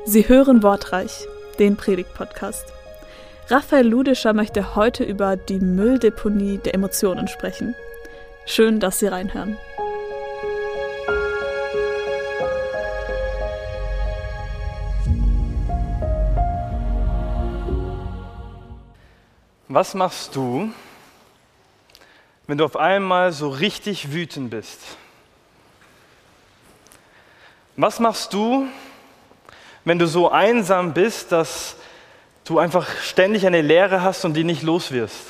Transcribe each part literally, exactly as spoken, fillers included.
Sie hören Wortreich, den Predigt-Podcast. Raphael Ludischer möchte heute über die Mülldeponie der Emotionen sprechen. Schön, dass Sie reinhören. Was machst du, wenn du auf einmal so richtig wütend bist? Was machst du, wenn du so einsam bist, dass du einfach ständig eine Leere hast und die nicht los wirst?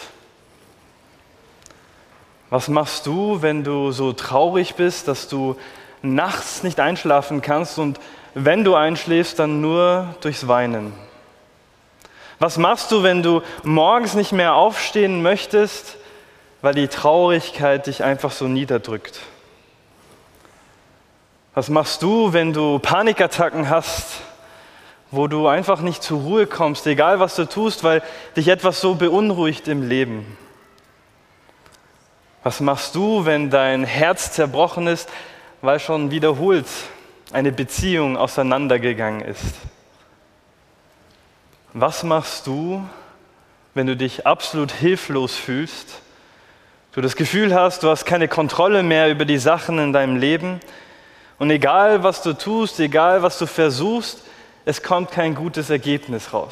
Was machst du, wenn du so traurig bist, dass du nachts nicht einschlafen kannst und wenn du einschläfst, dann nur durchs Weinen? Was machst du, wenn du morgens nicht mehr aufstehen möchtest, weil die Traurigkeit dich einfach so niederdrückt? Was machst du, wenn du Panikattacken hast, wo du einfach nicht zur Ruhe kommst, egal was du tust, weil dich etwas so beunruhigt im Leben? Was machst du, wenn dein Herz zerbrochen ist, weil schon wiederholt eine Beziehung auseinandergegangen ist? Was machst du, wenn du dich absolut hilflos fühlst, du das Gefühl hast, du hast keine Kontrolle mehr über die Sachen in deinem Leben und egal was du tust, egal was du versuchst, es kommt kein gutes Ergebnis raus?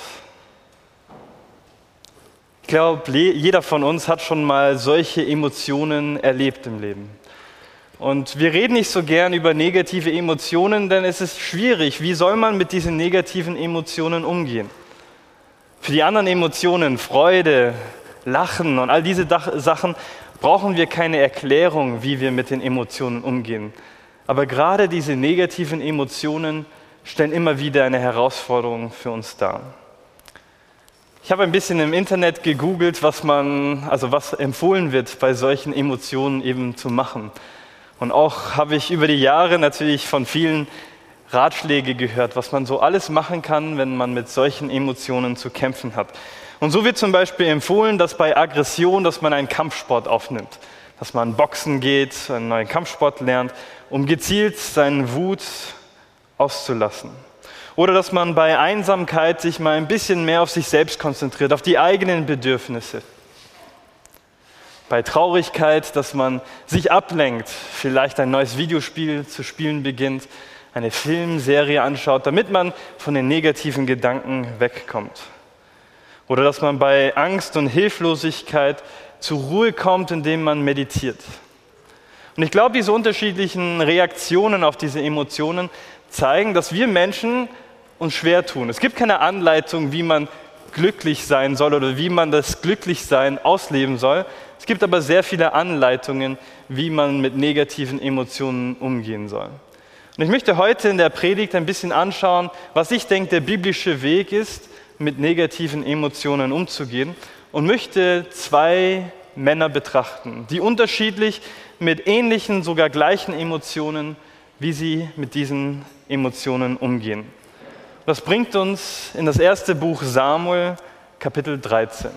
Ich glaube, jeder von uns hat schon mal solche Emotionen erlebt im Leben. Und wir reden nicht so gern über negative Emotionen, denn es ist schwierig. Wie soll man mit diesen negativen Emotionen umgehen? Für die anderen Emotionen, Freude, Lachen und all diese Sachen, brauchen wir keine Erklärung, wie wir mit den Emotionen umgehen. Aber gerade diese negativen Emotionen stellen immer wieder eine Herausforderung für uns dar. Ich habe ein bisschen im Internet gegoogelt, was man, also was empfohlen wird, bei solchen Emotionen eben zu machen. Und auch habe ich über die Jahre natürlich von vielen Ratschläge gehört, was man so alles machen kann, wenn man mit solchen Emotionen zu kämpfen hat. Und so wird zum Beispiel empfohlen, dass bei Aggression, dass man einen Kampfsport aufnimmt, dass man Boxen geht, einen neuen Kampfsport lernt, um gezielt seine Wut auszulassen. Oder dass man bei Einsamkeit sich mal ein bisschen mehr auf sich selbst konzentriert, auf die eigenen Bedürfnisse. Bei Traurigkeit, dass man sich ablenkt, vielleicht ein neues Videospiel zu spielen beginnt, eine Filmserie anschaut, damit man von den negativen Gedanken wegkommt. Oder dass man bei Angst und Hilflosigkeit zur Ruhe kommt, indem man meditiert. Und ich glaube, diese unterschiedlichen Reaktionen auf diese Emotionen zeigen, dass wir Menschen uns schwer tun. Es gibt keine Anleitung, wie man glücklich sein soll oder wie man das Glücklichsein ausleben soll. Es gibt aber sehr viele Anleitungen, wie man mit negativen Emotionen umgehen soll. Und ich möchte heute in der Predigt ein bisschen anschauen, was ich denke, der biblische Weg ist, mit negativen Emotionen umzugehen und möchte zwei Männer betrachten, die unterschiedlich mit ähnlichen, sogar gleichen Emotionen, wie sie mit diesen Emotionen umgehen. Das bringt uns in das erste Buch Samuel, Kapitel dreizehn.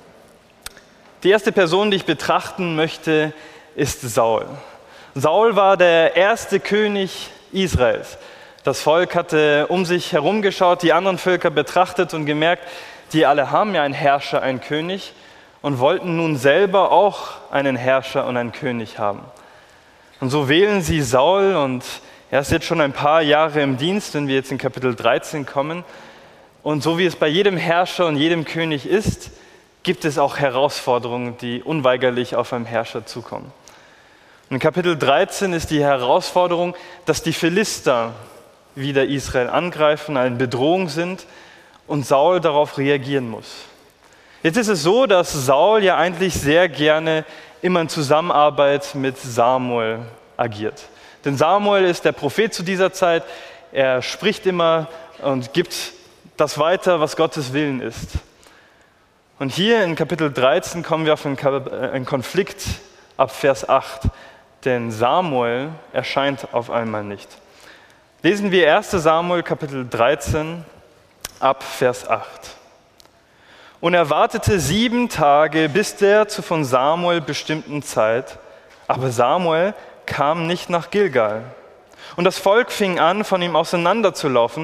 Die erste Person, die ich betrachten möchte, ist Saul. Saul war der erste König Israels. Das Volk hatte um sich herum geschaut, die anderen Völker betrachtet und gemerkt, die alle haben ja einen Herrscher, einen König und wollten nun selber auch einen Herrscher und einen König haben. Und so wählen sie Saul und er ist jetzt schon ein paar Jahre im Dienst, wenn wir jetzt in Kapitel dreizehn kommen. Und so wie es bei jedem Herrscher und jedem König ist, gibt es auch Herausforderungen, die unweigerlich auf einen Herrscher zukommen. Und in Kapitel dreizehn ist die Herausforderung, dass die Philister wieder Israel angreifen, eine Bedrohung sind und Saul darauf reagieren muss. Jetzt ist es so, dass Saul ja eigentlich sehr gerne immer in Zusammenarbeit mit Samuel agiert. Denn Samuel ist der Prophet zu dieser Zeit, er spricht immer und gibt das weiter, was Gottes Willen ist. Und hier in Kapitel dreizehn kommen wir auf einen Konflikt ab Vers acht, denn Samuel erscheint auf einmal nicht. Lesen wir erster Samuel Kapitel dreizehn ab Vers acht. Und er wartete sieben Tage bis der zu von Samuel bestimmten Zeit, aber Samuel kam nicht nach Gilgal. Und das Volk fing an, von ihm auseinanderzulaufen,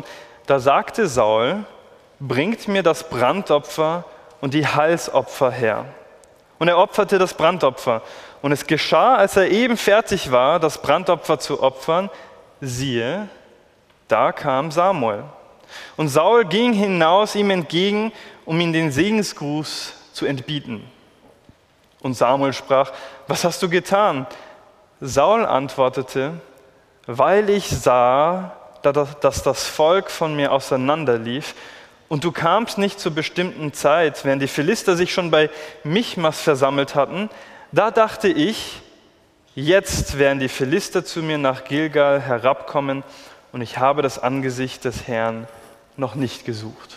Da sagte Saul, bringt mir das Brandopfer und die Heilsopfer her. Und er opferte das Brandopfer. Und es geschah, als er eben fertig war, das Brandopfer zu opfern, siehe, da kam Samuel. Und Saul ging hinaus ihm entgegen, um ihm den Segensgruß zu entbieten. Und Samuel sprach, was hast du getan? Saul antwortete, weil ich sah, dass das Volk von mir auseinanderlief, und du kamst nicht zur bestimmten Zeit, während die Philister sich schon bei Michmas versammelt hatten, da dachte ich, jetzt werden die Philister zu mir nach Gilgal herabkommen und ich habe das Angesicht des Herrn noch nicht gesucht.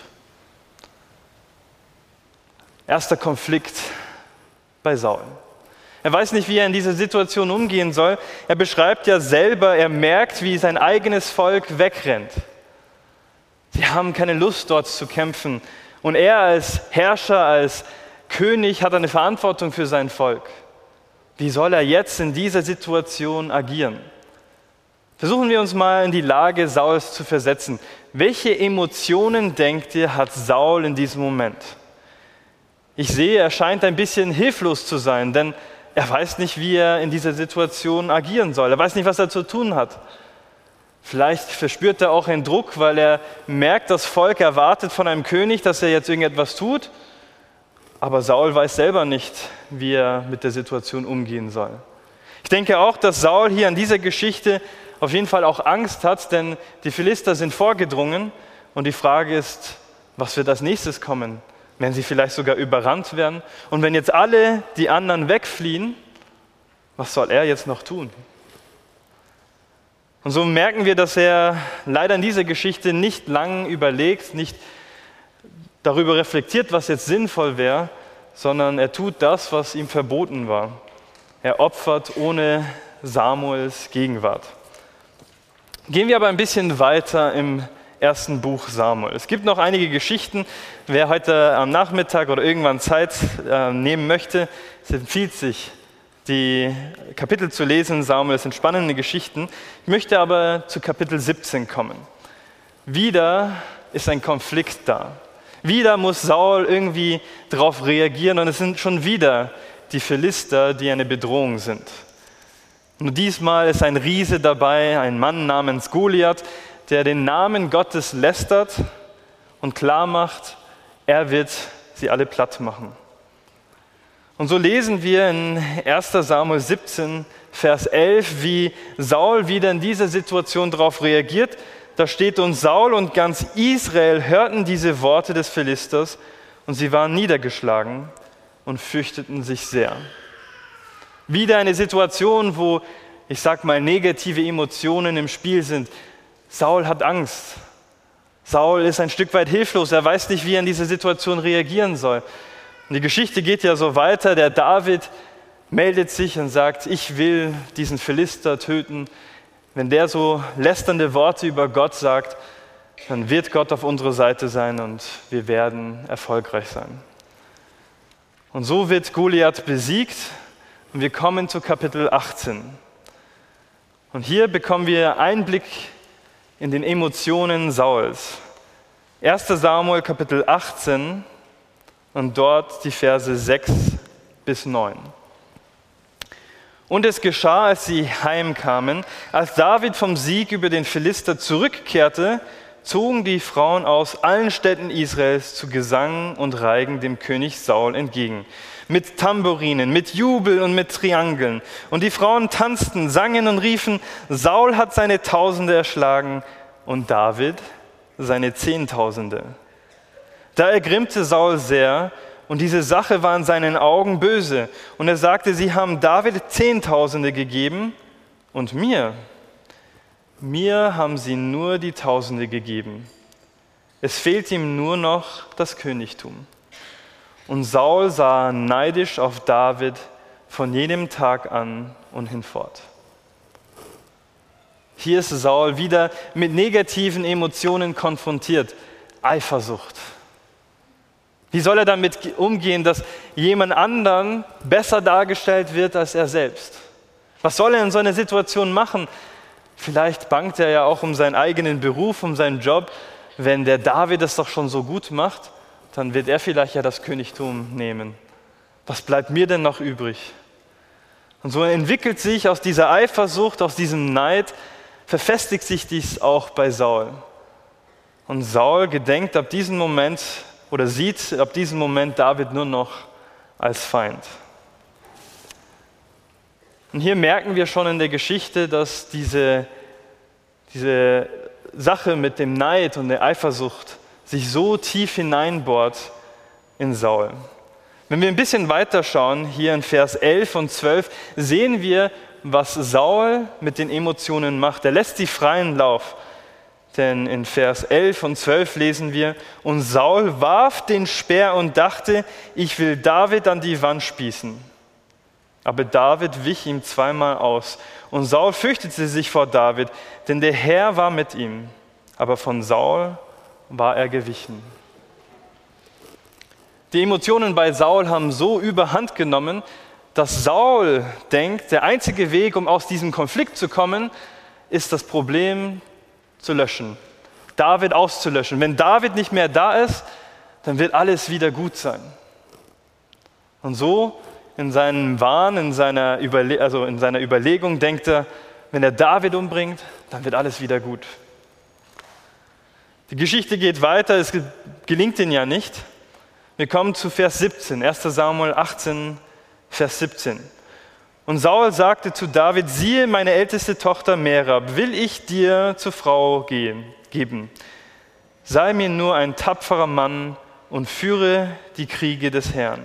Erster Konflikt bei Saul. Er weiß nicht, wie er in dieser Situation umgehen soll. Er beschreibt ja selber, er merkt, wie sein eigenes Volk wegrennt. Sie haben keine Lust, dort zu kämpfen. Und er als Herrscher, als König hat eine Verantwortung für sein Volk. Wie soll er jetzt in dieser Situation agieren? Versuchen wir uns mal in die Lage Sauls zu versetzen. Welche Emotionen, denkt ihr, hat Saul in diesem Moment? Ich sehe, er scheint ein bisschen hilflos zu sein, denn er weiß nicht, wie er in dieser Situation agieren soll. Er weiß nicht, was er zu tun hat. Vielleicht verspürt er auch einen Druck, weil er merkt, das Volk erwartet von einem König, dass er jetzt irgendetwas tut. Aber Saul weiß selber nicht, wie er mit der Situation umgehen soll. Ich denke auch, dass Saul hier an dieser Geschichte auf jeden Fall auch Angst hat, denn die Philister sind vorgedrungen und die Frage ist, was wird als nächstes kommen? Werden sie vielleicht sogar überrannt werden? Und wenn jetzt alle die anderen wegfliehen, was soll er jetzt noch tun? Und so merken wir, dass er leider in dieser Geschichte nicht lang überlegt, nicht darüber reflektiert, was jetzt sinnvoll wäre, sondern er tut das, was ihm verboten war. Er opfert ohne Samuels Gegenwart. Gehen wir aber ein bisschen weiter im ersten Buch Samuel. Es gibt noch einige Geschichten. Wer heute am Nachmittag oder irgendwann Zeit äh, nehmen möchte, es empfiehlt sich, die Kapitel zu lesen. Samuel, es sind spannende Geschichten. Ich möchte aber zu Kapitel siebzehn kommen. Wieder ist ein Konflikt da. Wieder muss Saul irgendwie darauf reagieren und es sind schon wieder die Philister, die eine Bedrohung sind. Und diesmal ist ein Riese dabei, ein Mann namens Goliath, der den Namen Gottes lästert und klar macht, er wird sie alle platt machen. Und so lesen wir in erster Samuel siebzehn, Vers elf, wie Saul wieder in dieser Situation darauf reagiert. Da steht, und Saul und ganz Israel hörten diese Worte des Philisters und sie waren niedergeschlagen und fürchteten sich sehr. Wieder eine Situation, wo, ich sag mal, negative Emotionen im Spiel sind. Saul hat Angst. Saul ist ein Stück weit hilflos. Er weiß nicht, wie er in diese Situation reagieren soll. Und die Geschichte geht ja so weiter. Der David meldet sich und sagt, ich will diesen Philister töten. Wenn der so lästernde Worte über Gott sagt, dann wird Gott auf unserer Seite sein und wir werden erfolgreich sein. Und so wird Goliath besiegt und wir kommen zu Kapitel achtzehn. Und hier bekommen wir Einblick in den Emotionen Sauls. erster Samuel Kapitel achtzehn und dort die Verse sechs bis neun. Und es geschah, als sie heimkamen, als David vom Sieg über den Philister zurückkehrte, zogen die Frauen aus allen Städten Israels zu Gesang und Reigen dem König Saul entgegen. Mit Tambourinen, mit Jubel und mit Triangeln. Und die Frauen tanzten, sangen und riefen, Saul hat seine Tausende erschlagen und David seine Zehntausende. Da ergrimmte Saul sehr und diese Sache war in seinen Augen böse. Und er sagte, sie haben David Zehntausende gegeben und mir, mir haben sie nur die Tausende gegeben. Es fehlt ihm nur noch das Königtum. Und Saul sah neidisch auf David von jenem Tag an und hinfort. Hier ist Saul wieder mit negativen Emotionen konfrontiert. Eifersucht. Wie soll er damit umgehen, dass jemand anderen besser dargestellt wird als er selbst? Was soll er in so einer Situation machen? Vielleicht bangt er ja auch um seinen eigenen Beruf, um seinen Job. wenn der David es doch schon so gut macht, dann wird er vielleicht ja das Königtum nehmen. Was bleibt mir denn noch übrig? Und so entwickelt sich aus dieser Eifersucht, aus diesem Neid, verfestigt sich dies auch bei Saul. Und Saul gedenkt ab diesem Moment oder sieht ab diesem Moment David nur noch als Feind. Und hier merken wir schon in der Geschichte, dass diese, diese Sache mit dem Neid und der Eifersucht sich so tief hineinbohrt in Saul. Wenn wir ein bisschen weiter schauen, hier in Vers elf und zwölf, sehen wir, was Saul mit den Emotionen macht. Er lässt sie freien Lauf. Denn in Vers elf und zwölf lesen wir, und Saul warf den Speer und dachte, ich will David an die Wand spießen. Aber David wich ihm zweimal aus. Und Saul fürchtete sich vor David, denn der Herr war mit ihm. Aber von Saul war er gewichen. Die Emotionen bei Saul haben so überhand genommen, dass Saul denkt, der einzige Weg, um aus diesem Konflikt zu kommen, ist das Problem zu löschen, David auszulöschen. Wenn David nicht mehr da ist, dann wird alles wieder gut sein. Und so in seinem Wahn, in seiner, Überle- also in seiner Überlegung denkt er, wenn er David umbringt, dann wird alles wieder gut. Die Geschichte geht weiter, es gelingt ihnen ja nicht. Wir kommen zu Vers siebzehn, erster Samuel achtzehn, Vers siebzehn. Und Saul sagte zu David, siehe, meine älteste Tochter Merab, will ich dir zur Frau gehen, geben. Sei mir nur ein tapferer Mann und führe die Kriege des Herrn.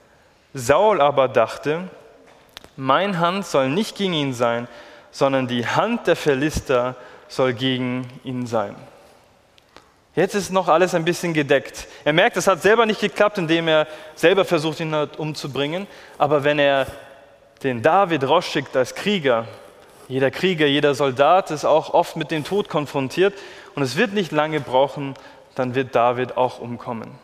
Saul aber dachte, mein Hand soll nicht gegen ihn sein, sondern die Hand der Philister soll gegen ihn sein. Jetzt ist noch alles ein bisschen gedeckt. Er merkt, es hat selber nicht geklappt, indem er selber versucht, ihn umzubringen. Aber wenn er den David rausschickt als Krieger, jeder Krieger, jeder Soldat ist auch oft mit dem Tod konfrontiert und es wird nicht lange brauchen, dann wird David auch umkommen.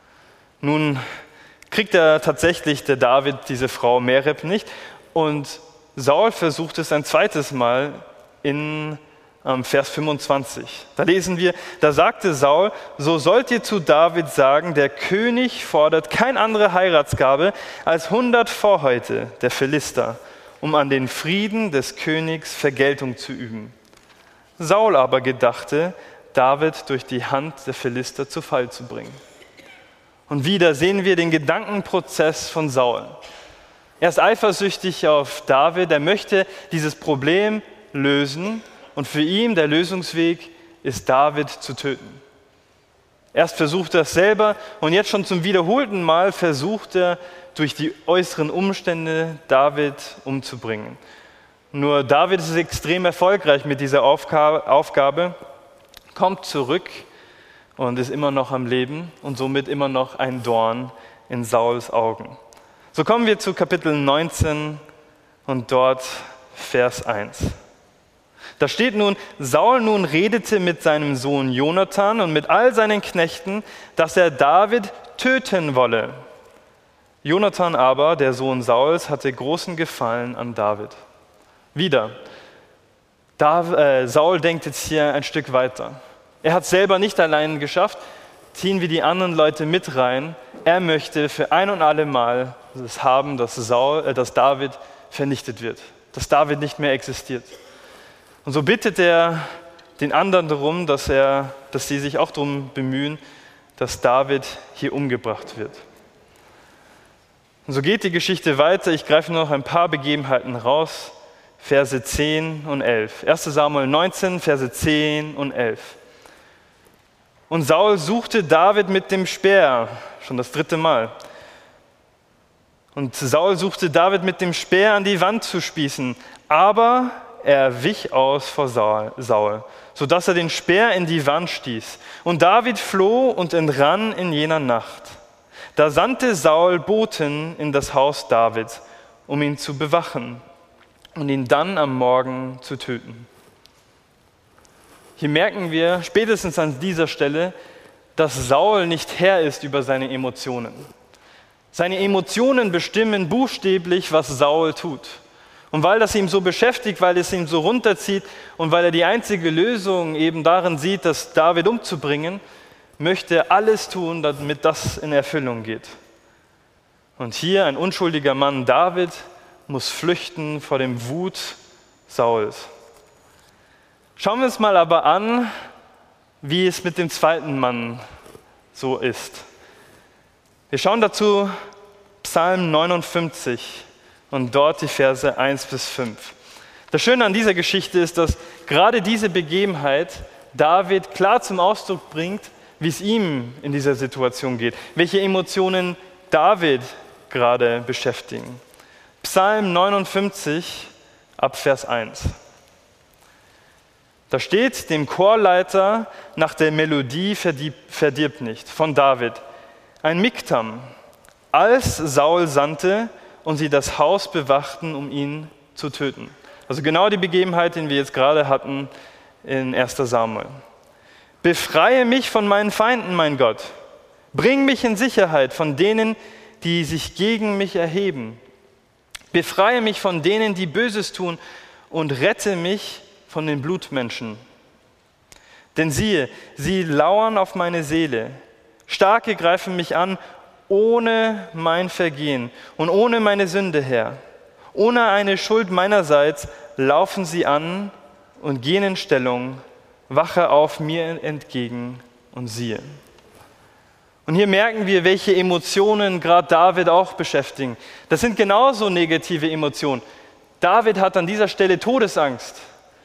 Nun kriegt er tatsächlich, der David, diese Frau Merab nicht und Saul versucht es ein zweites Mal in Vers fünfundzwanzig. Da lesen wir, da sagte Saul, so sollt ihr zu David sagen, der König fordert keine andere Heiratsgabe als hundert Vorhäute der Philister, um an den Frieden des Königs Vergeltung zu üben. Saul aber gedachte, David durch die Hand der Philister zu Fall zu bringen. Und wieder sehen wir den Gedankenprozess von Saul. Er ist eifersüchtig auf David, er möchte dieses Problem lösen. Und für ihn der Lösungsweg ist, David zu töten. Erst versucht er es selber und jetzt schon zum wiederholten Mal versucht er, durch die äußeren Umstände David umzubringen. Nur David ist extrem erfolgreich mit dieser Aufgabe, kommt zurück und ist immer noch am Leben und somit immer noch ein Dorn in Sauls Augen. So kommen wir zu Kapitel neunzehn und dort Vers eins. Da steht nun, Saul nun redete mit seinem Sohn Jonathan und mit all seinen Knechten, dass er David töten wolle. Jonathan aber, der Sohn Sauls, hatte großen Gefallen an David. Wieder, Dav- äh, Saul denkt jetzt hier ein Stück weiter. Er hat es selber nicht allein geschafft, ziehen wir die anderen Leute mit rein. Er möchte für ein und alle Mal das haben, dass, Saul, äh, dass David vernichtet wird, dass David nicht mehr existiert. Und so bittet er den anderen darum, dass, er, dass sie sich auch darum bemühen, dass David hier umgebracht wird. Und so geht die Geschichte weiter. Ich greife noch ein paar Begebenheiten raus. Verse zehn und elf. erster Samuel neunzehn, Verse zehn und elf. Und Saul suchte David mit dem Speer, schon das dritte Mal. Und Saul suchte David mit dem Speer an die Wand zu spießen, aber er wich aus vor Saul, sodass er den Speer in die Wand stieß. Und David floh und entrann in jener Nacht. Da sandte Saul Boten in das Haus Davids, um ihn zu bewachen und ihn dann am Morgen zu töten. Hier merken wir spätestens an dieser Stelle, dass Saul nicht Herr ist über seine Emotionen. Seine Emotionen bestimmen buchstäblich, was Saul tut. Und weil das ihn so beschäftigt, weil es ihn so runterzieht und weil er die einzige Lösung eben darin sieht, das David umzubringen, möchte er alles tun, damit das in Erfüllung geht. Und hier ein unschuldiger Mann, David, muss flüchten vor dem Wut Sauls. Schauen wir uns mal aber an, wie es mit dem zweiten Mann so ist. Wir schauen dazu Psalm neunundfünfzig und dort die Verse eins bis fünf. Das Schöne an dieser Geschichte ist, dass gerade diese Begebenheit David klar zum Ausdruck bringt, wie es ihm in dieser Situation geht, welche Emotionen David gerade beschäftigen. Psalm neunundfünfzig ab Vers eins. Da steht, dem Chorleiter nach der Melodie verdirb, verdirb nicht, von David, ein Miktam, als Saul sandte und sie das Haus bewachten, um ihn zu töten. Also genau die Begebenheit, die wir jetzt gerade hatten in erster Samuel. Befreie mich von meinen Feinden, mein Gott. Bring mich in Sicherheit von denen, die sich gegen mich erheben. Befreie mich von denen, die Böses tun und rette mich von den Blutmenschen. Denn siehe, sie lauern auf meine Seele. Starke greifen mich an, ohne mein Vergehen und ohne meine Sünde her. Ohne eine Schuld meinerseits laufen sie an und gehen in Stellung, wache auf mir entgegen und siehe. Und hier merken wir, welche Emotionen gerade David auch beschäftigen. Das sind genauso negative Emotionen. David hat an dieser Stelle Todesangst.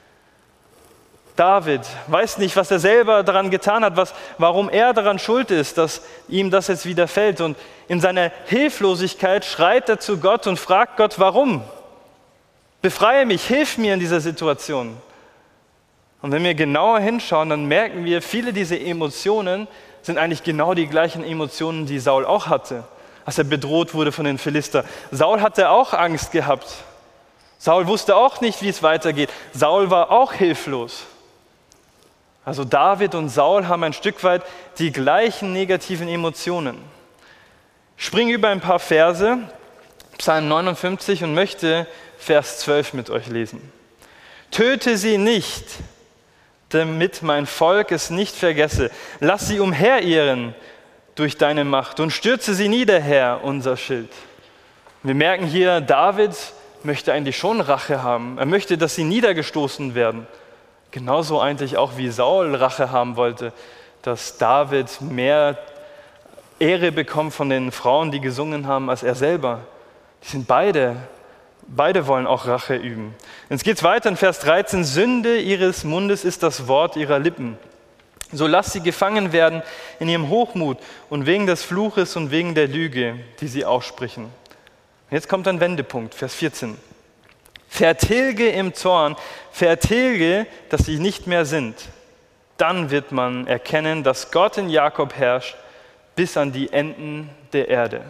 David weiß nicht, was er selber daran getan hat, was, warum er daran schuld ist, dass ihm das jetzt widerfällt. Und in seiner Hilflosigkeit schreit er zu Gott und fragt Gott, warum? Befreie mich, hilf mir in dieser Situation. Und wenn wir genauer hinschauen, dann merken wir, viele dieser Emotionen sind eigentlich genau die gleichen Emotionen, die Saul auch hatte, als er bedroht wurde von den Philister. Saul hatte auch Angst gehabt. Saul wusste auch nicht, wie es weitergeht. Saul war auch hilflos. Also David und Saul haben ein Stück weit die gleichen negativen Emotionen. Ich springe über ein paar Verse, Psalm neunundfünfzig, und möchte Vers zwölf mit euch lesen. Töte sie nicht, damit mein Volk es nicht vergesse. Lass sie umherirren durch deine Macht und stürze sie nieder, Herr, unser Schild. Wir merken hier, David möchte eigentlich schon Rache haben. Er möchte, dass sie niedergestoßen werden. Genauso eigentlich auch wie Saul Rache haben wollte, dass David mehr Ehre bekommt von den Frauen, die gesungen haben, als er selber. Die sind beide, beide wollen auch Rache üben. Jetzt geht es weiter in Vers dreizehn. Sünde ihres Mundes ist das Wort ihrer Lippen. So lass sie gefangen werden in ihrem Hochmut und wegen des Fluches und wegen der Lüge, die sie aussprechen. Jetzt kommt ein Wendepunkt, Vers vierzehn. Vertilge im Zorn, vertilge, dass sie nicht mehr sind. Dann wird man erkennen, dass Gott in Jakob herrscht, bis an die Enden der Erde.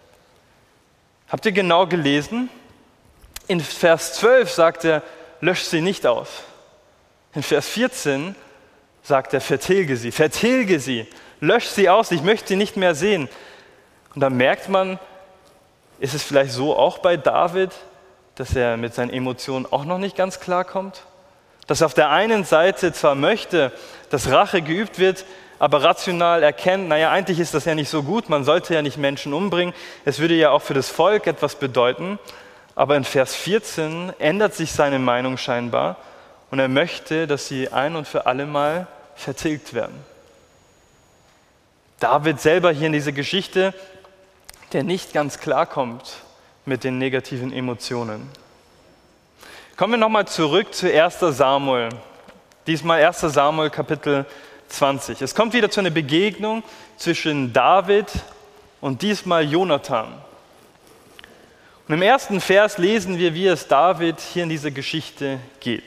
Habt ihr genau gelesen? In Vers zwölf sagt er, lösch sie nicht aus. In Vers vierzehn sagt er, vertilge sie, vertilge sie, lösch sie aus, ich möchte sie nicht mehr sehen. Und da merkt man, ist es vielleicht so auch bei David, dass er mit seinen Emotionen auch noch nicht ganz klar kommt? Dass er auf der einen Seite zwar möchte, dass Rache geübt wird, aber rational erkennt, naja, eigentlich ist das ja nicht so gut, man sollte ja nicht Menschen umbringen, es würde ja auch für das Volk etwas bedeuten, aber in Vers vierzehn ändert sich seine Meinung scheinbar und er möchte, dass sie ein und für alle Mal vertilgt werden. David selber hier in dieser Geschichte, der nicht ganz klar kommt mit den negativen Emotionen. Kommen wir nochmal zurück zu erster Samuel. Diesmal erster Samuel Kapitel zwanzig. Es kommt wieder zu einer Begegnung zwischen David und diesmal Jonathan. Und im ersten Vers lesen wir, wie es David hier in dieser Geschichte geht.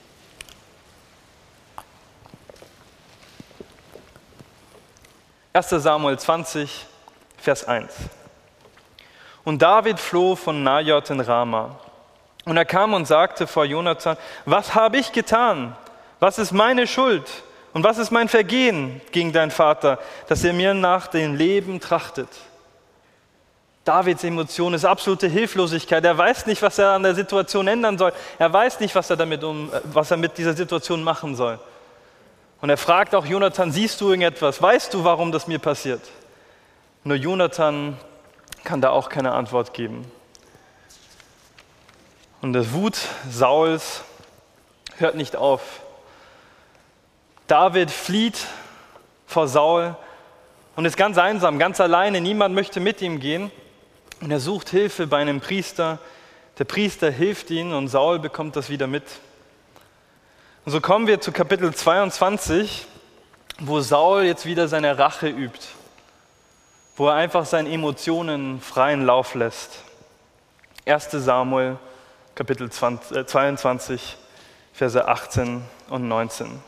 erster Samuel zwanzig, Vers eins. Und David floh von Najot in Rama. Und er kam und sagte vor Jonathan, was habe ich getan? Was ist meine Schuld? Und was ist mein Vergehen gegen deinen Vater, dass er mir nach dem Leben trachtet? Davids Emotion ist absolute Hilflosigkeit. Er weiß nicht, was er an der Situation ändern soll. Er weiß nicht, was er, damit um, was er mit dieser Situation machen soll. Und er fragt auch Jonathan, siehst du irgendetwas? Weißt du, warum das mir passiert? Nur Jonathan kann da auch keine Antwort geben. Und die Wut Sauls hört nicht auf. David flieht vor Saul und ist ganz einsam, ganz alleine. Niemand möchte mit ihm gehen. Und er sucht Hilfe bei einem Priester. Der Priester hilft ihm und Saul bekommt das wieder mit. Und so kommen wir zu Kapitel zweiundzwanzig, wo Saul jetzt wieder seine Rache übt, wo er einfach seinen Emotionen freien Lauf lässt. erster Samuel, Kapitel zweiundzwanzig, Verse achtzehn und neunzehn.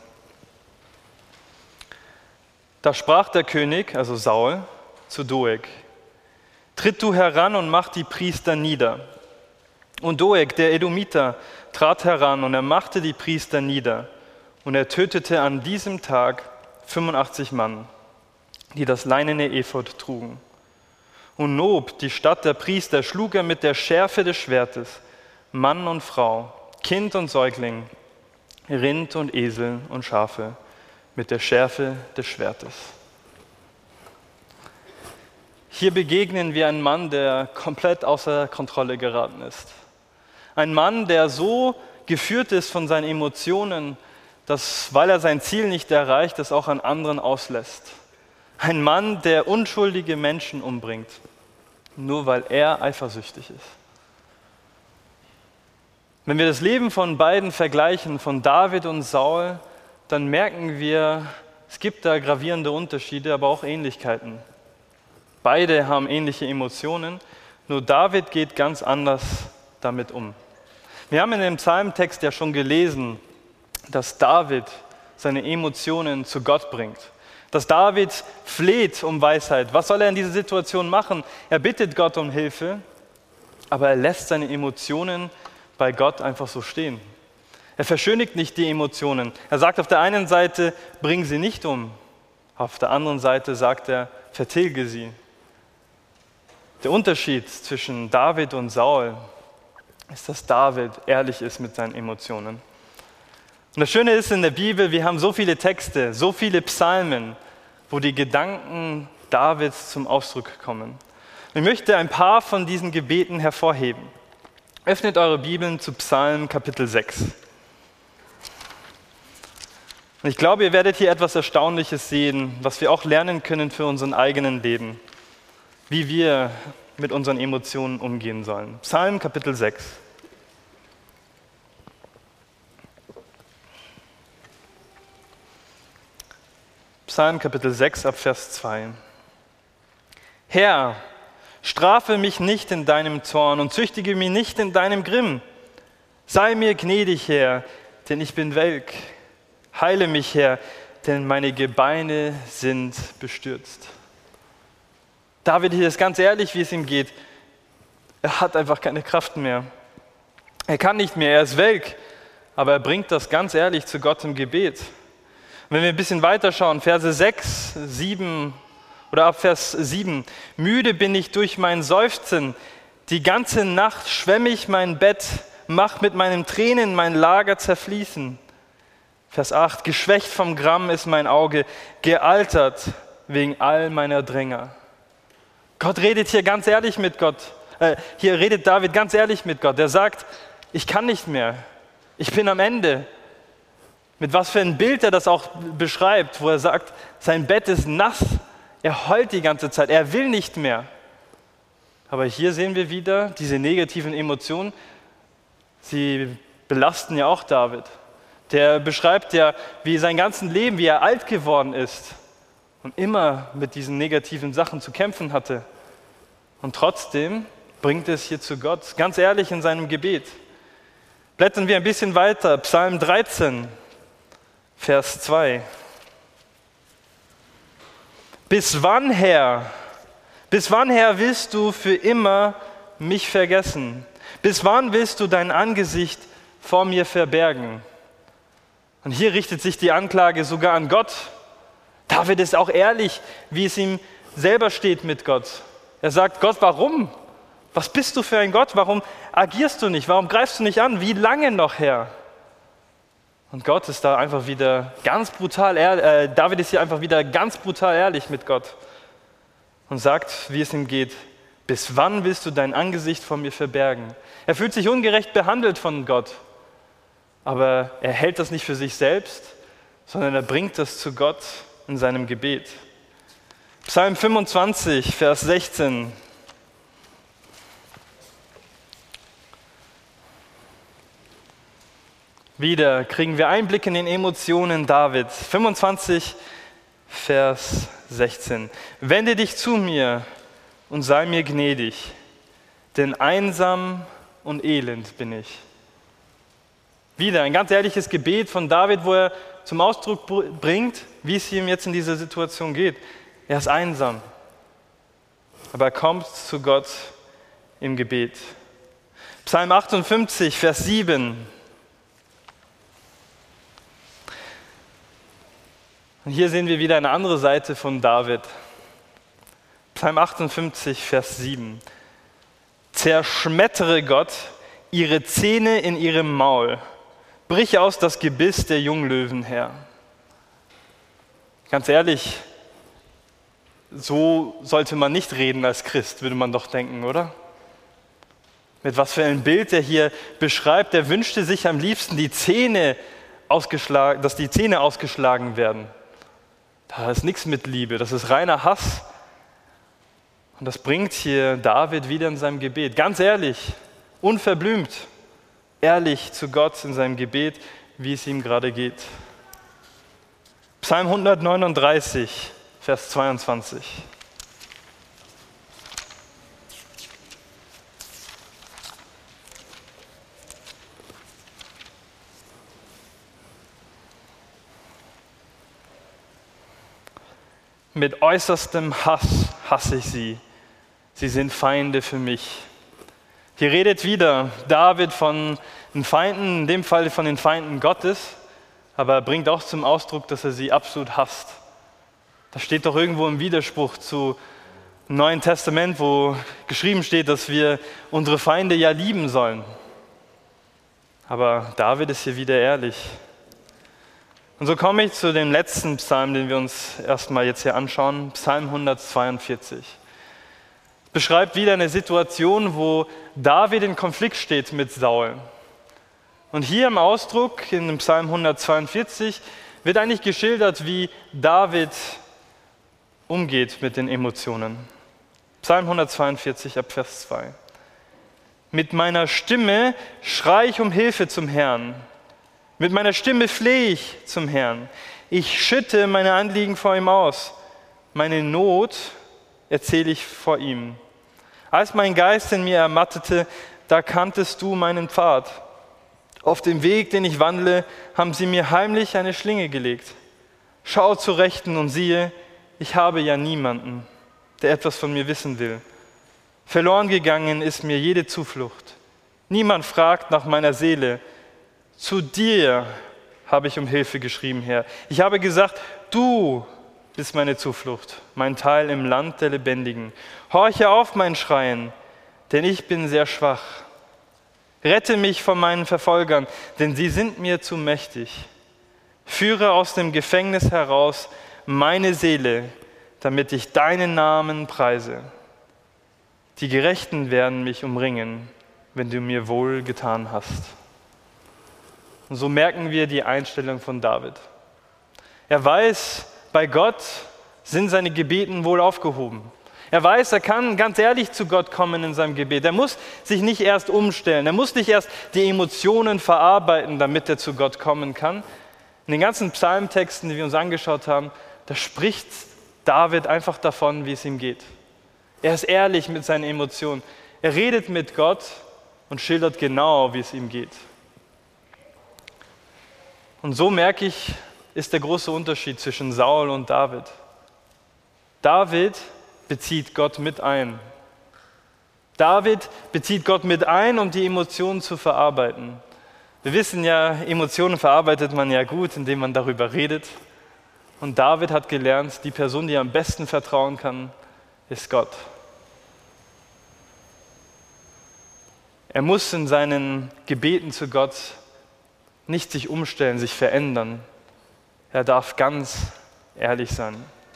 Da sprach der König, also Saul, zu Doeg: Tritt du heran und mach die Priester nieder. Und Doeg, der Edomiter, trat heran und er machte die Priester nieder. Und er tötete an diesem Tag fünfundachtzig Mann, die das leinene Ephod trugen. Und Nob, die Stadt der Priester, schlug er mit der Schärfe des Schwertes, Mann und Frau, Kind und Säugling, Rind und Esel und Schafe, mit der Schärfe des Schwertes. Hier begegnen wir einem Mann, der komplett außer Kontrolle geraten ist. Ein Mann, der so geführt ist von seinen Emotionen, dass, weil er sein Ziel nicht erreicht, es auch an anderen auslässt. Ein Mann, der unschuldige Menschen umbringt, nur weil er eifersüchtig ist. Wenn wir das Leben von beiden vergleichen, von David und Saul, dann merken wir, es gibt da gravierende Unterschiede, aber auch Ähnlichkeiten. Beide haben ähnliche Emotionen, nur David geht ganz anders damit um. Wir haben in dem Psalmtext ja schon gelesen, dass David seine Emotionen zu Gott bringt. Dass David fleht um Weisheit. Was soll er in dieser Situation machen? Er bittet Gott um Hilfe, aber er lässt seine Emotionen bei Gott einfach so stehen. Er verschönigt nicht die Emotionen. Er sagt auf der einen Seite, bring sie nicht um. Auf der anderen Seite sagt er, vertilge sie. Der Unterschied zwischen David und Saul ist, dass David ehrlich ist mit seinen Emotionen. Und das Schöne ist in der Bibel, wir haben so viele Texte, so viele Psalmen, wo die Gedanken Davids zum Ausdruck kommen. Ich möchte ein paar von diesen Gebeten hervorheben. Öffnet eure Bibeln zu Psalm Kapitel sechs. Und ich glaube, ihr werdet hier etwas Erstaunliches sehen, was wir auch lernen können für unseren eigenen Leben, wie wir mit unseren Emotionen umgehen sollen. Psalm Kapitel sechs. Psalm Kapitel sechs ab Vers zwei. Herr, strafe mich nicht in deinem Zorn und züchtige mich nicht in deinem Grimm. Sei mir gnädig, Herr, denn ich bin welk. Heile mich, Herr, denn meine Gebeine sind bestürzt. David hier ist ganz ehrlich, wie es ihm geht. Er hat einfach keine Kraft mehr. Er kann nicht mehr, er ist welk. Aber er bringt das ganz ehrlich zu Gott im Gebet. Und wenn wir ein bisschen weiter schauen, Verse sechs, sieben oder ab Vers sieben. Müde bin ich durch mein Seufzen. Die ganze Nacht schwemme ich mein Bett, mach mit meinen Tränen mein Lager zerfließen. Vers acht. Geschwächt vom Gramm ist mein Auge, gealtert wegen all meiner Dränger. Gott redet hier ganz ehrlich mit Gott. Äh, hier redet David ganz ehrlich mit Gott. Er sagt, ich kann nicht mehr. Ich bin am Ende. Mit was für ein Bild er das auch beschreibt, wo er sagt, sein Bett ist nass. Er heult die ganze Zeit. Er will nicht mehr. Aber hier sehen wir wieder diese negativen Emotionen. Sie belasten ja auch David. Der beschreibt ja, wie sein ganzes Leben, wie er alt geworden ist und immer mit diesen negativen Sachen zu kämpfen hatte. Und trotzdem bringt es hier zu Gott, ganz ehrlich in seinem Gebet. Blättern wir ein bisschen weiter, Psalm dreizehn, Vers zwei. Bis wann, Herr, bis wann, Herr, willst du für immer mich vergessen? Bis wann willst du dein Angesicht vor mir verbergen? Und hier richtet sich die Anklage sogar an Gott. David ist auch ehrlich, wie es ihm selber steht mit Gott. Er sagt, Gott, warum? Was bist du für ein Gott? Warum agierst du nicht? Warum greifst du nicht an? Wie lange noch, Herr? Und Gott ist da einfach wieder ganz brutal, äh, David ist hier einfach wieder ganz brutal ehrlich mit Gott und sagt, wie es ihm geht. Bis wann willst du dein Angesicht vor mir verbergen? Er fühlt sich ungerecht behandelt von Gott, aber er hält das nicht für sich selbst, sondern er bringt das zu Gott in seinem Gebet. Psalm fünfundzwanzig, Vers sechzehn. Wieder kriegen wir Einblick in den Emotionen Davids. fünfundzwanzig, Vers sechzehn. Wende dich zu mir und sei mir gnädig, denn einsam und elend bin ich. Wieder ein ganz ehrliches Gebet von David, wo er zum Ausdruck bringt, wie es ihm jetzt in dieser Situation geht. Er ist einsam, aber er kommt zu Gott im Gebet. Psalm achtundfünfzig, Vers sieben. Und hier sehen wir wieder eine andere Seite von David. Psalm achtundfünfzig, Vers sieben. Zerschmettere Gott ihre Zähne in ihrem Maul. Brich aus das Gebiss der Junglöwen her. Ganz ehrlich, so sollte man nicht reden als Christ, würde man doch denken, oder? Mit was für ein Bild er hier beschreibt. Er wünschte sich am liebsten, die Zähne ausgeschlagen, dass die Zähne ausgeschlagen werden. Da ist nichts mit Liebe, das ist reiner Hass. Und das bringt hier David wieder in seinem Gebet. Ganz ehrlich, unverblümt, ehrlich zu Gott in seinem Gebet, wie es ihm gerade geht. Psalm hundertneununddreißig, Vers zweiundzwanzig. Mit äußerstem Hass hasse ich sie. Sie sind Feinde für mich. Hier redet wieder David von den Feinden, in dem Fall von den Feinden Gottes, aber er bringt auch zum Ausdruck, dass er sie absolut hasst. Das steht doch irgendwo im Widerspruch zu dem Neuen Testament, wo geschrieben steht, dass wir unsere Feinde ja lieben sollen. Aber David ist hier wieder ehrlich. Und so komme ich zu dem letzten Psalm, den wir uns erstmal jetzt hier anschauen, Psalm hundertzweiundvierzig. Beschreibt wieder eine Situation, wo David in Konflikt steht mit Saul. Und hier im Ausdruck, in dem Psalm hundertzweiundvierzig, wird eigentlich geschildert, wie David umgeht mit den Emotionen. Psalm hundertzweiundvierzig, ab Vers zwei. Mit meiner Stimme schreie ich um Hilfe zum Herrn. Mit meiner Stimme flehe ich zum Herrn. Ich schütte meine Anliegen vor ihm aus. Meine Not erzähle ich vor ihm. Als mein Geist in mir ermattete, da kanntest du meinen Pfad. Auf dem Weg, den ich wandle, haben sie mir heimlich eine Schlinge gelegt. Schau zur Rechten und siehe, ich habe ja niemanden, der etwas von mir wissen will. Verloren gegangen ist mir jede Zuflucht. Niemand fragt nach meiner Seele. Zu dir habe ich um Hilfe geschrien, Herr. Ich habe gesagt, du bist meine Zuflucht, mein Teil im Land der Lebendigen. Horche auf mein Schreien, denn ich bin sehr schwach. Rette mich von meinen Verfolgern, denn sie sind mir zu mächtig. Führe aus dem Gefängnis heraus meine Seele, damit ich deinen Namen preise. Die Gerechten werden mich umringen, wenn du mir wohl getan hast. Und so merken wir die Einstellung von David. Er weiß, bei Gott sind seine Gebeten wohl aufgehoben. Er weiß, er kann ganz ehrlich zu Gott kommen in seinem Gebet. Er muss sich nicht erst umstellen. Er muss nicht erst die Emotionen verarbeiten, damit er zu Gott kommen kann. In den ganzen Psalmtexten, die wir uns angeschaut haben, da spricht David einfach davon, wie es ihm geht. Er ist ehrlich mit seinen Emotionen. Er redet mit Gott und schildert genau, wie es ihm geht. Und so merke ich, ist der große Unterschied zwischen Saul und David. David bezieht Gott mit ein. David bezieht Gott mit ein, um die Emotionen zu verarbeiten. Wir wissen ja, Emotionen verarbeitet man ja gut, indem man darüber redet. Und David hat gelernt, die Person, die er am besten vertrauen kann, ist Gott. Er muss in seinen Gebeten zu Gott nicht sich umstellen, sich verändern. Er darf ganz ehrlich sein.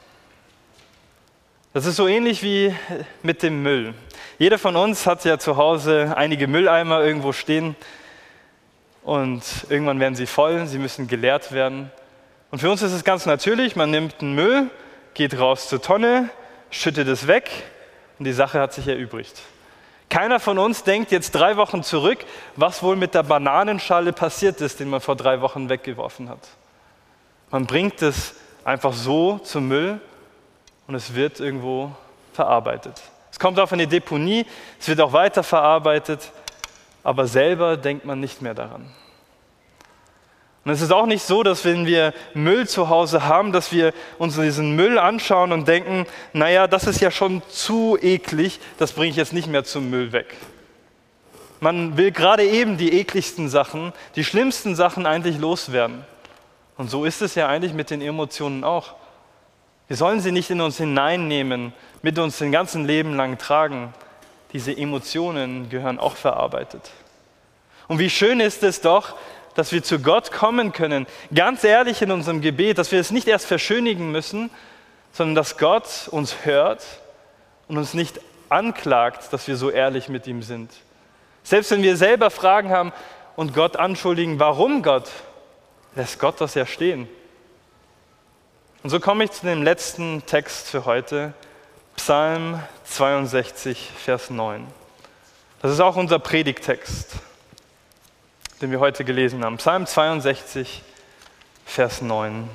Das ist so ähnlich wie mit dem Müll. Jeder von uns hat ja zu Hause einige Mülleimer irgendwo stehen und irgendwann werden sie voll, sie müssen geleert werden. Und für uns ist es ganz natürlich, man nimmt den Müll, geht raus zur Tonne, schüttet es weg und die Sache hat sich erübrigt. Keiner von uns denkt jetzt drei Wochen zurück, was wohl mit der Bananenschale passiert ist, den man vor drei Wochen weggeworfen hat. Man bringt es einfach so zum Müll und es wird irgendwo verarbeitet. Es kommt auf eine Deponie, es wird auch weiterverarbeitet, aber selber denkt man nicht mehr daran. Und es ist auch nicht so, dass wenn wir Müll zu Hause haben, dass wir uns diesen Müll anschauen und denken, naja, das ist ja schon zu eklig, das bringe ich jetzt nicht mehr zum Müll weg. Man will gerade eben die ekligsten Sachen, die schlimmsten Sachen eigentlich loswerden. Und so ist es ja eigentlich mit den Emotionen auch. Wir sollen sie nicht in uns hineinnehmen, mit uns den ganzen Leben lang tragen. Diese Emotionen gehören auch verarbeitet. Und wie schön ist es doch, dass wir zu Gott kommen können, ganz ehrlich in unserem Gebet, dass wir es nicht erst verschönigen müssen, sondern dass Gott uns hört und uns nicht anklagt, dass wir so ehrlich mit ihm sind. Selbst wenn wir selber Fragen haben und Gott anschuldigen, warum Gott, lässt Gott das ja stehen. Und so komme ich zu dem letzten Text für heute, Psalm zweiundsechzig, Vers neun. Das ist auch unser Predigttext, den wir heute gelesen haben. Psalm zweiundsechzig, Vers neun.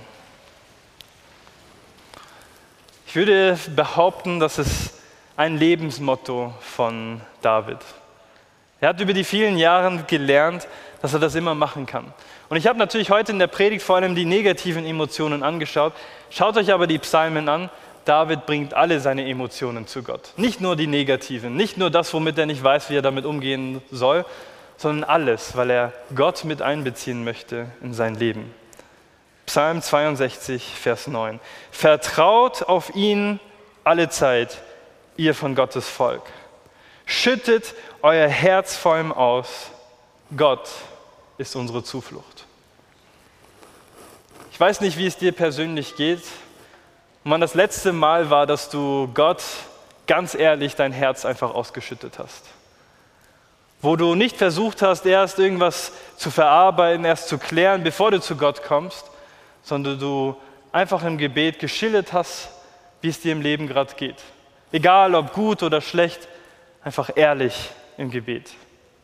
Ich würde behaupten, das ist ein Lebensmotto von David. Er hat über die vielen Jahre gelernt, dass er das immer machen kann. Und ich habe natürlich heute in der Predigt vor allem die negativen Emotionen angeschaut. Schaut euch aber die Psalmen an. David bringt alle seine Emotionen zu Gott. Nicht nur die negativen, nicht nur das, womit er nicht weiß, wie er damit umgehen soll, sondern alles, weil er Gott mit einbeziehen möchte in sein Leben. Psalm zweiundsechzig, Vers neun. Vertraut auf ihn alle Zeit, ihr von Gottes Volk. Schüttet euer Herz vor ihm aus. Gott ist unsere Zuflucht. Ich weiß nicht, wie es dir persönlich geht. Und wann das letzte Mal war, dass du Gott ganz ehrlich dein Herz einfach ausgeschüttet hast. Wo du nicht versucht hast, erst irgendwas zu verarbeiten, erst zu klären, bevor du zu Gott kommst, sondern du einfach im Gebet geschildert hast, wie es dir im Leben gerade geht. Egal, ob gut oder schlecht, einfach ehrlich im Gebet.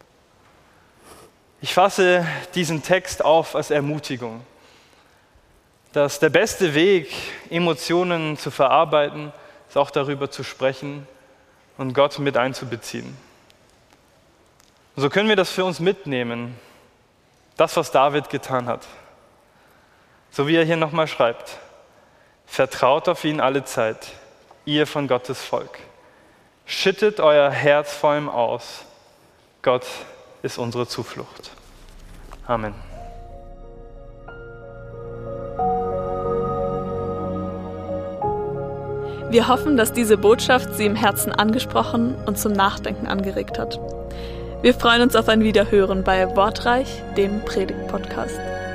Ich fasse diesen Text auf als Ermutigung, dass der beste Weg, Emotionen zu verarbeiten, ist auch darüber zu sprechen und Gott mit einzubeziehen. Und so können wir das für uns mitnehmen, das, was David getan hat. So wie er hier nochmal schreibt, vertraut auf ihn alle Zeit, ihr von Gottes Volk. Schüttet euer Herz vor ihm aus. Gott ist unsere Zuflucht. Amen. Wir hoffen, dass diese Botschaft Sie im Herzen angesprochen und zum Nachdenken angeregt hat. Wir freuen uns auf ein Wiederhören bei Wortreich, dem Predigt-Podcast.